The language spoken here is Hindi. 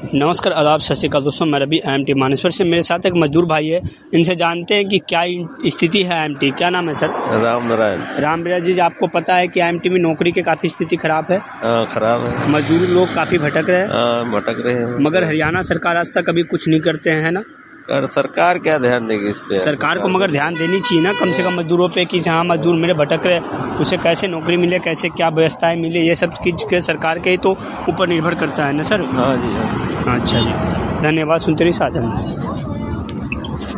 नमस्कार, आदाब, सत श्री अकाल दोस्तों। मैं रवि एमटी मानेसर से। मेरे साथ एक मजदूर भाई है, इनसे जानते हैं कि क्या स्थिति है एमटी। क्या नाम है सर? राम नारायण। राम नारायण जी, आपको पता है कि एमटी में नौकरी की काफ़ी स्थिति खराब है। खराब है। मजदूर लोग काफ़ी भटक रहे हैं। भटक रहे हैं। मगर हरियाणा सरकार आज तक कभी कुछ नहीं करते हैं ना। सरकार क्या ध्यान देगी इस पे? सरकार को मगर ध्यान देनी चाहिए ना कम से कम मजदूरों पे, कि जहाँ मजदूर मेरे भटक रहे उसे कैसे नौकरी मिले, कैसे क्या व्यवस्थाएं मिले, ये सब चीज़ के सरकार के ही तो ऊपर निर्भर करता है ना सर। हाँ जी, हाँ। अच्छा जी, धन्यवाद। सुनते रहिए साझा।